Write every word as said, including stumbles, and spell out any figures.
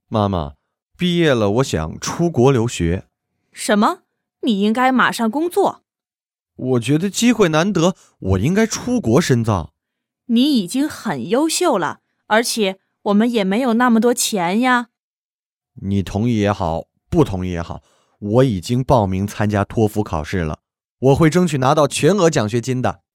妈妈，毕业了，我想出国留学。 什么？你应该马上工作。 我觉得机会难得，我应该出国深造。 你已经很优秀了，而且我们也没有那么多钱呀。 你同意也好，不同意也好，我已经报名参加托福考试了，我会争取拿到全额奖学金的。